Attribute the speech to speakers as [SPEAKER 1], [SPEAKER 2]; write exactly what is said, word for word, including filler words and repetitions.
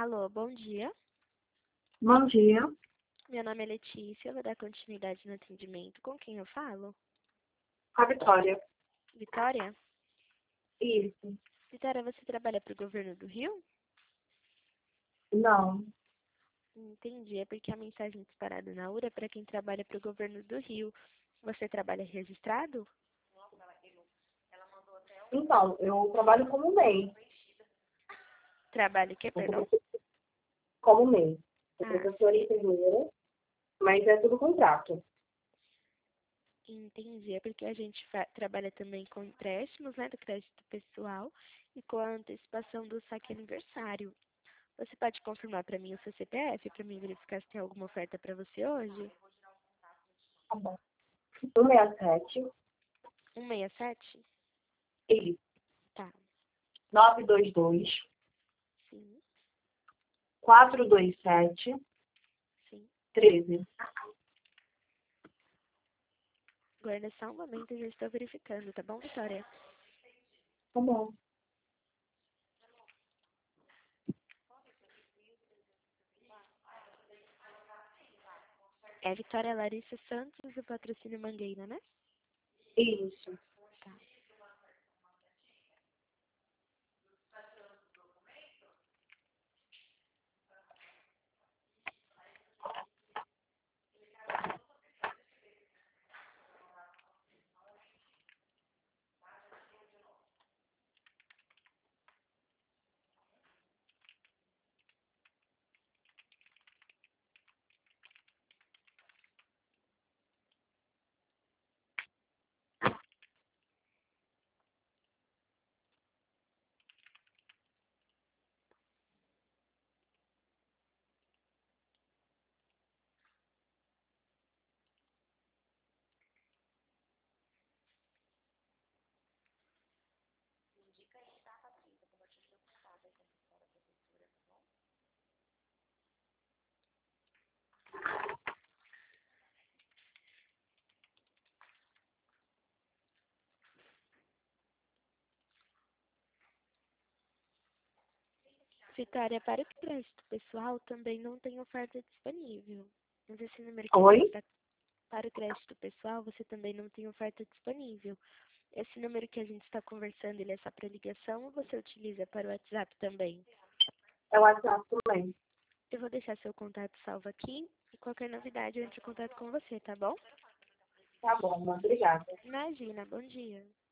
[SPEAKER 1] Alô, bom dia.
[SPEAKER 2] Bom dia.
[SPEAKER 1] Meu nome é Letícia, eu vou dar continuidade no atendimento. Com quem eu falo?
[SPEAKER 2] A Vitória.
[SPEAKER 1] Vitória?
[SPEAKER 2] Isso.
[SPEAKER 1] Vitória, você trabalha para o governo do Rio?
[SPEAKER 2] Não.
[SPEAKER 1] Entendi, é porque a mensagem disparada na U R A é para quem trabalha para o governo do Rio. Você trabalha registrado?
[SPEAKER 2] Então, eu trabalho como M E I.
[SPEAKER 1] Trabalha o quê, perdão?
[SPEAKER 2] Como M E I. Sou
[SPEAKER 1] Ah,
[SPEAKER 2] professora e enfermeira, mas é tudo contrato.
[SPEAKER 1] entendi, é porque a gente fa- trabalha também com empréstimos, né, do crédito pessoal e com a antecipação do saque aniversário. Você pode confirmar para mim o seu C P F para mim verificar se tem alguma oferta para você hoje?
[SPEAKER 2] Tá bom. um seis sete.
[SPEAKER 1] um seis sete?
[SPEAKER 2] Isso.
[SPEAKER 1] Tá,
[SPEAKER 2] nove dois dois.
[SPEAKER 1] sim,
[SPEAKER 2] quatro dois sete.
[SPEAKER 1] sim.
[SPEAKER 2] treze.
[SPEAKER 1] Guarda só um momento, eu já estou verificando, tá bom, Vitória?
[SPEAKER 2] Tá bom.
[SPEAKER 1] É Vitória Larissa Santos, do patrocínio Mangueira, né?
[SPEAKER 2] Isso.
[SPEAKER 1] Tá. Vitória, para o crédito pessoal também não tem oferta disponível. Mas esse número que a gente
[SPEAKER 2] Oi?
[SPEAKER 1] está... Para o crédito pessoal, você também não tem oferta disponível. Esse número que a gente está conversando, ele é só para ligação ou você utiliza para o WhatsApp também?
[SPEAKER 2] É o WhatsApp também.
[SPEAKER 1] Eu vou deixar seu contato salvo aqui e qualquer novidade eu entro em contato com você, tá bom?
[SPEAKER 2] Tá bom, obrigada.
[SPEAKER 1] Imagina, bom dia.